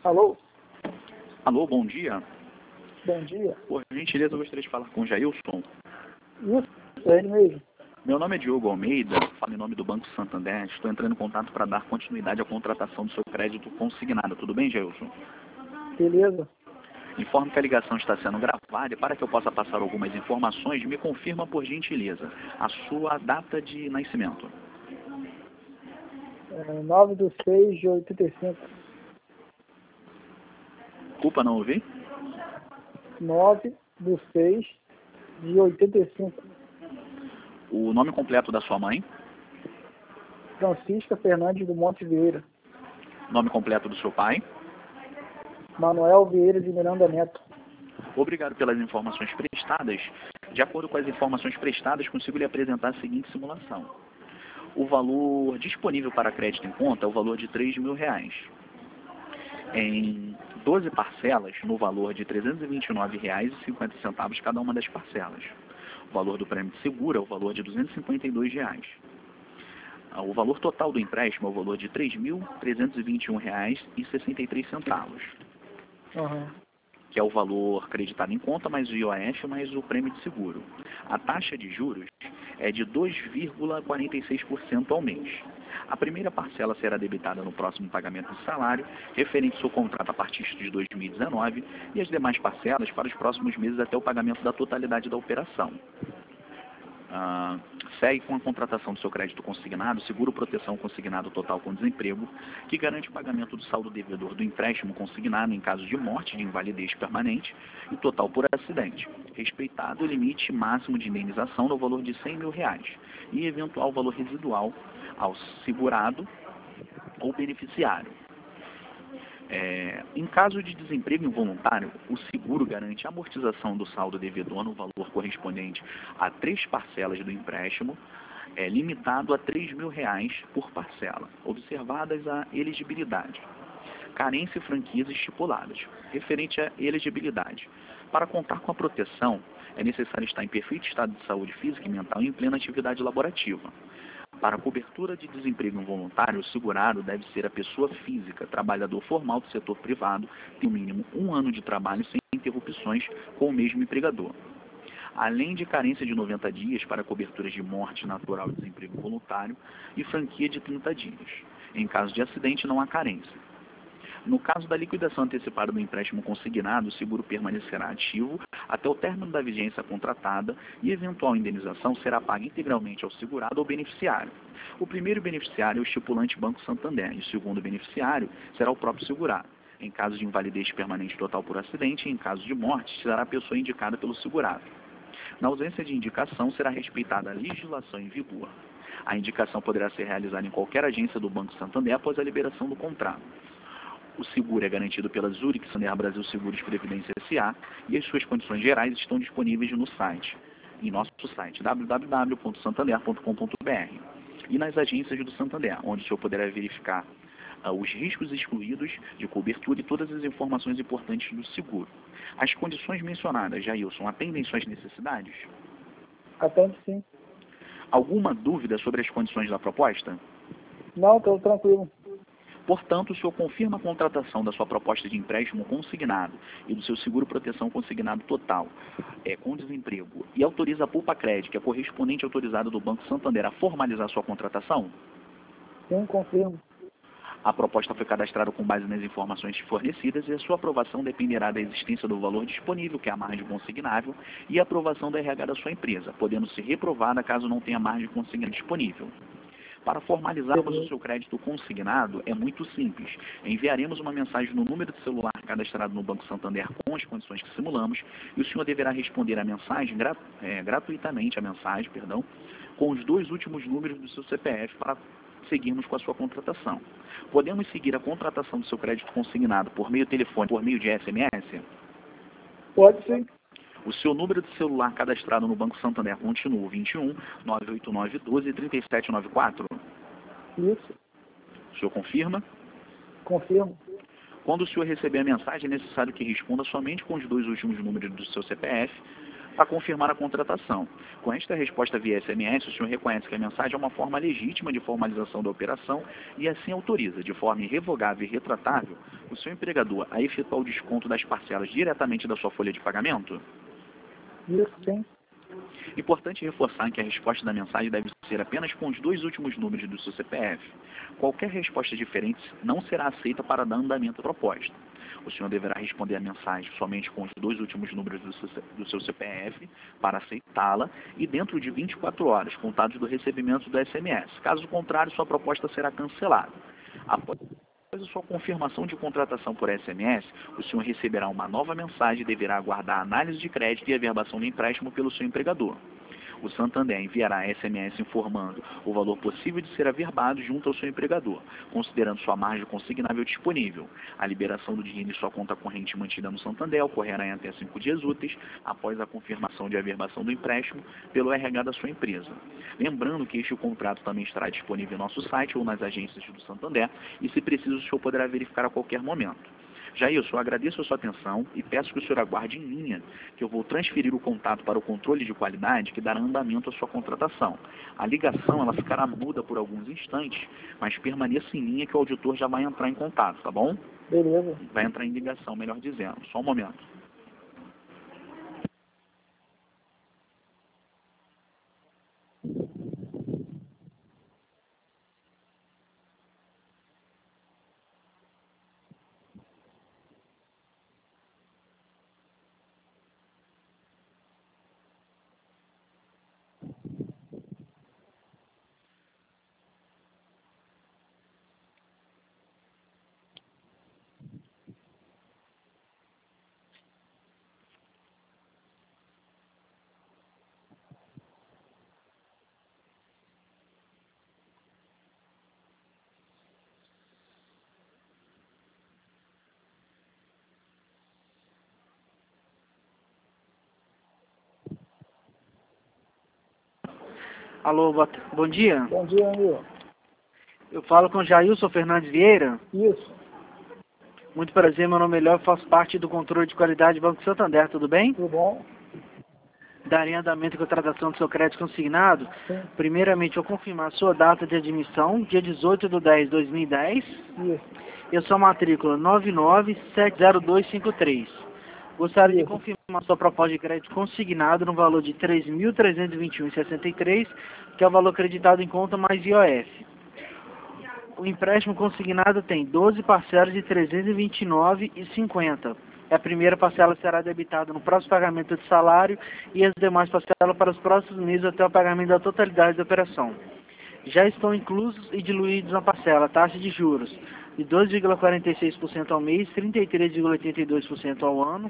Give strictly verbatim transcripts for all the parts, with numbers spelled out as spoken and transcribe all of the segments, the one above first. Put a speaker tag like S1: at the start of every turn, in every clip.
S1: Alô?
S2: Alô, bom dia.
S1: Bom dia.
S2: Por gentileza, eu gostaria de falar com o Jailson.
S1: Isso, é ele mesmo.
S2: Meu nome é Diogo Almeida, falo em nome do Banco Santander. Estou entrando em contato para dar continuidade à contratação do seu crédito consignado. Tudo bem, Jailson?
S1: Beleza.
S2: Informo que a ligação está sendo gravada e para que eu possa passar algumas informações, me confirma, por gentileza, a sua data de nascimento.
S1: É, nove de seis de oitenta e cinco.
S2: Desculpa, não ouvi?
S1: nove de seis de oitenta e cinco.
S2: O nome completo da sua mãe,
S1: Francisca Fernandes do Monte Vieira.
S2: nome completo do seu pai.
S1: Manuel Vieira de Miranda Neto.
S2: Obrigado pelas informações prestadas. De acordo com as informações prestadas, consigo lhe apresentar a seguinte simulação. O valor disponível para crédito em conta é o valor de três mil reais. Em doze parcelas, no valor de trezentos e vinte e nove reais e cinquenta centavos cada uma das parcelas. O valor do prêmio de seguro é o valor de duzentos e cinquenta e dois reais. O valor total do empréstimo é o valor de três mil trezentos e vinte e um reais e sessenta e três centavos.
S1: Uhum.
S2: Que é o valor acreditado em conta, mais o I O F, mais o prêmio de seguro. A taxa de juros é de dois vírgula quarenta e seis por cento ao mês. A primeira parcela será debitada no próximo pagamento do salário, referente ao seu contrato a partir de dois mil e dezenove, e as demais parcelas para os próximos meses até o pagamento da totalidade da operação. Ah, segue com a contratação do seu crédito consignado, seguro proteção consignado total com desemprego, que garante o pagamento do saldo devedor do empréstimo consignado em caso de morte, de invalidez permanente e total por acidente, respeitado o limite máximo de indenização no valor de cem mil reais e eventual valor residual ao segurado ou beneficiário. É, em caso de desemprego involuntário, o seguro garante a amortização do saldo devedor no valor correspondente a três parcelas do empréstimo, é, limitado a três mil reais por parcela, observadas a elegibilidade, carência e franquias estipuladas. Referente à elegibilidade, para contar com a proteção, é necessário estar em perfeito estado de saúde física e mental e em plena atividade laborativa. Para a cobertura de desemprego involuntário, o segurado deve ser a pessoa física, trabalhador formal do setor privado, tem no mínimo um ano de trabalho sem interrupções com o mesmo empregador. Além de carência de noventa dias para coberturas de morte natural e desemprego voluntário e franquia de trinta dias. Em caso de acidente, não há carência. No caso da liquidação antecipada do empréstimo consignado, o seguro permanecerá ativo até o término da vigência contratada e eventual indenização será paga integralmente ao segurado ou beneficiário. O primeiro beneficiário é o estipulante Banco Santander e o segundo beneficiário será o próprio segurado. Em caso de invalidez permanente total por acidente e em caso de morte, será a pessoa indicada pelo segurado. Na ausência de indicação, será respeitada a legislação em vigor. A indicação poderá ser realizada em qualquer agência do Banco Santander após a liberação do contrato. O seguro é garantido pela Zurich Santander Brasil Seguros Previdência S A e as suas condições gerais estão disponíveis no site, em nosso site w w w ponto santander ponto com ponto b r e nas agências do Santander, onde o senhor poderá verificar uh, os riscos excluídos de cobertura e todas as informações importantes do seguro. As condições mencionadas, Jailson, atendem suas necessidades?
S1: Atende sim.
S2: Alguma dúvida sobre as condições da proposta?
S1: Não, estou tranquilo.
S2: Portanto, o senhor confirma a contratação da sua proposta de empréstimo consignado e do seu seguro proteção consignado total, é, com desemprego, e autoriza a Poupa Crédito, que é correspondente autorizada do Banco Santander, a formalizar sua contratação?
S1: Sim, confirmo.
S2: A proposta foi cadastrada com base nas informações fornecidas e a sua aprovação dependerá da existência do valor disponível, que é a margem consignável, e a aprovação da R H da sua empresa, podendo ser reprovada caso não tenha margem consignável disponível. Para formalizarmos o seu crédito consignado, é muito simples. Enviaremos uma mensagem no número de celular cadastrado no Banco Santander com as condições que simulamos e o senhor deverá responder a mensagem, gra é, gratuitamente a mensagem, perdão, com os dois últimos números do seu C P F para seguirmos com a sua contratação. Podemos seguir a contratação do seu crédito consignado por meio telefone, por meio de S M S?
S1: Pode sim.
S2: O seu número de celular cadastrado no Banco Santander continua vinte e um, nove oito nove, doze, trinta e sete noventa e quatro?
S1: Isso.
S2: O senhor confirma?
S1: Confirmo.
S2: Quando o senhor receber a mensagem, é necessário que responda somente com os dois últimos números do seu C P F para confirmar a contratação. Com esta resposta via S M S, o senhor reconhece que a mensagem é uma forma legítima de formalização da operação e assim autoriza, de forma irrevogável e retratável, o seu empregador a efetuar o desconto das parcelas diretamente da sua folha de pagamento?
S1: Isso, sim.
S2: Importante reforçar que a resposta da mensagem deve ser apenas com os dois últimos números do seu C P F. Qualquer resposta diferente não será aceita para dar andamento à proposta. O senhor deverá responder a mensagem somente com os dois últimos números do seu, do seu C P F para aceitá-la e dentro de vinte e quatro horas, contados do recebimento do S M S. Caso contrário, sua proposta será cancelada. Após a sua confirmação de contratação por S M S, o senhor receberá uma nova mensagem e deverá aguardar a análise de crédito e a averbação do empréstimo pelo seu empregador. O Santander enviará S M S informando o valor possível de ser averbado junto ao seu empregador, considerando sua margem consignável disponível. A liberação do dinheiro em sua conta corrente mantida no Santander ocorrerá em até cinco dias úteis após a confirmação de averbação do empréstimo pelo R H da sua empresa. Lembrando que este contrato também estará disponível em nosso site ou nas agências do Santander e, se preciso, o senhor poderá verificar a qualquer momento. Jailson, eu agradeço a sua atenção e peço que o senhor aguarde em linha, que eu vou transferir o contato para o controle de qualidade que dará andamento à sua contratação. A ligação ela ficará muda por alguns instantes, mas permaneça em linha que o auditor já vai entrar em contato, tá bom?
S1: Beleza.
S2: Vai entrar em ligação, melhor dizendo. Só um momento.
S3: Alô, bom dia.
S1: Bom dia, amigo.
S3: Eu falo com Jailson Fernandes Vieira.
S1: Isso.
S3: Muito prazer, meu nome é Léo, eu faço parte do controle de qualidade do Banco Santander, tudo bem?
S1: Tudo bom?
S3: Darei andamento e contratação do seu crédito consignado.
S1: Sim.
S3: Primeiramente, eu confirmar a sua data de admissão, dia dezoito de dez de dois mil e dez.
S1: Isso.
S3: E a sua matrícula nove nove sete zero dois cinco três. Gostaria
S1: Isso.
S3: de confirmar a sua proposta de crédito consignado no valor de três mil trezentos e vinte e um reais e sessenta e três centavos, que é o valor acreditado em conta mais I O F. O empréstimo consignado tem doze parcelas de trezentos e vinte e nove reais e cinquenta centavos. A primeira parcela será debitada no próximo pagamento de salário e as demais parcelas para os próximos meses até o pagamento da totalidade da operação. Já estão inclusos e diluídos na parcela a taxa de juros de dois vírgula quarenta e seis por cento ao mês, trinta e três vírgula oitenta e dois por cento ao ano,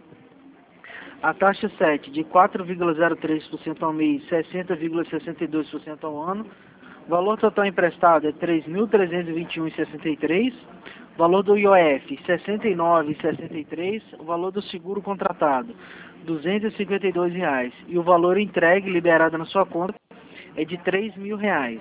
S3: a taxa sete de quatro vírgula zero três por cento ao mês, sessenta vírgula sessenta e dois por cento ao ano. Valor total emprestado é três mil trezentos e vinte e um reais e sessenta e três centavos. Valor do I O F, sessenta e nove reais e sessenta e três centavos. O valor do seguro contratado, duzentos e cinquenta e dois reais. E o valor entregue, liberado na sua conta, é de três mil reais.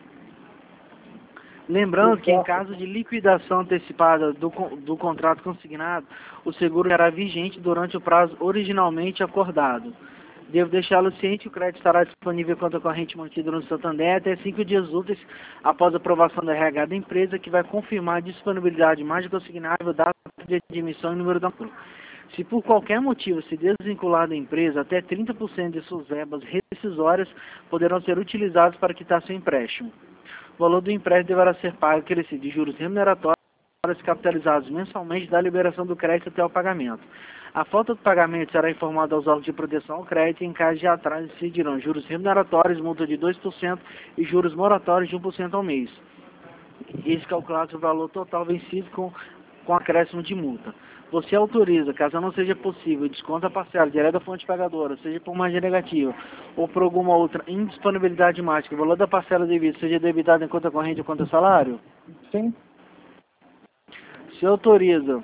S3: Lembrando que em caso de liquidação antecipada do, do contrato consignado, o seguro será vigente durante o prazo originalmente acordado. Devo deixá-lo ciente que o crédito estará disponível em conta corrente mantida no Santander até cinco dias úteis após a aprovação da R H da empresa, que vai confirmar a disponibilidade mais consignável, data de admissão e número da matrícula. Se por qualquer motivo se desvincular da empresa, até trinta por cento de suas verbas rescisórias poderão ser utilizadas para quitar seu empréstimo. O valor do empréstimo deverá ser pago acrescido de juros remuneratórios capitalizados mensalmente da liberação do crédito até o pagamento. A falta do pagamento será informada aos órgãos de proteção ao crédito e, em caso de atraso, decidirão juros remuneratórios, multa de dois por cento e juros moratórios de um por cento ao mês. Esse calculado o valor total vencido com, com acréscimo de multa. Você autoriza, caso não seja possível, desconto a parcela direto da fonte pagadora, seja por margem negativa ou por alguma outra indisponibilidade mágica, o valor da parcela devida seja debitado em conta corrente ou conta salário?
S1: Sim.
S3: Se autoriza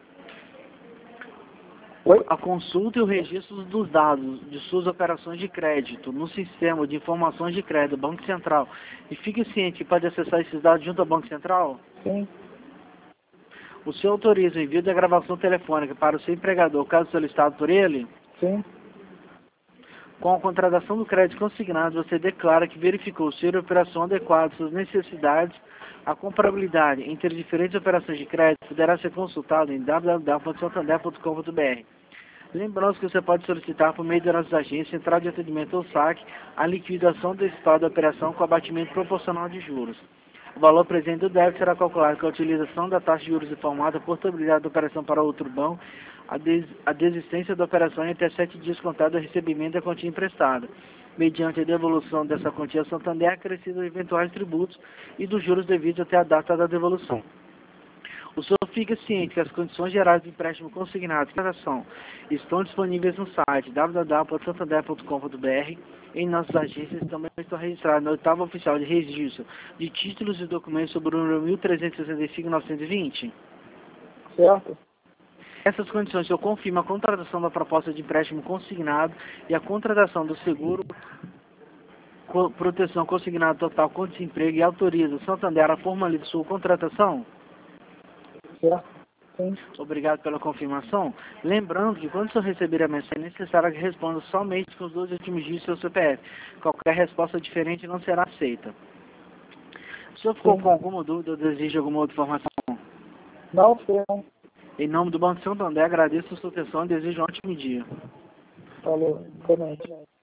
S1: Oi?
S3: a consulta e o registro dos dados de suas operações de crédito no sistema de informações de crédito Banco Central e fique ciente que pode acessar esses dados junto ao Banco Central?
S1: Sim.
S3: O senhor autoriza o envio da gravação telefônica para o seu empregador, caso solicitado por ele?
S1: Sim.
S3: Com a contratação do crédito consignado, você declara que verificou ser a operação adequada às suas necessidades A comparabilidade entre diferentes operações de crédito poderá ser consultada em w w w ponto santander ponto com ponto b r. Lembrando que você pode solicitar por meio das nossas agências, central de atendimento ou saque, a liquidação antecipada da operação com abatimento proporcional de juros. O valor presente do débito será calculado com a utilização da taxa de juros informada, a portabilidade da operação para outro banco, a, des a desistência da operação em até sete dias contados do recebimento da quantia emprestada, mediante a devolução dessa quantia a Santander acrescida de eventuais tributos e dos juros devidos até a data da devolução. O senhor fica ciente que as condições gerais do empréstimo consignado e transação estão disponíveis no site w w w ponto santander ponto com ponto b r. Em nossas agências também estão registradas na oitava oficial de registro de títulos e documentos sobre o número mil trezentos e sessenta e cinco ponto novecentos e vinte.
S1: Certo?
S3: Essas condições eu confirmo a contratação da proposta de empréstimo consignado e a contratação do seguro co proteção consignado total contra desemprego e autoriza o Santander a formalizar sua contratação?
S1: Certo? Sim.
S3: Obrigado pela confirmação. Lembrando que quando o senhor receber a mensagem, é necessário que responda somente com os dois últimos dígitos do seu C P F. Qualquer resposta diferente não será aceita. O senhor ficou
S1: Sim.
S3: com alguma dúvida ou deseja alguma outra informação?
S1: Não, não.
S3: Em nome do Banco Santander, agradeço a sua atenção e desejo um ótimo dia.
S1: Falou. Também.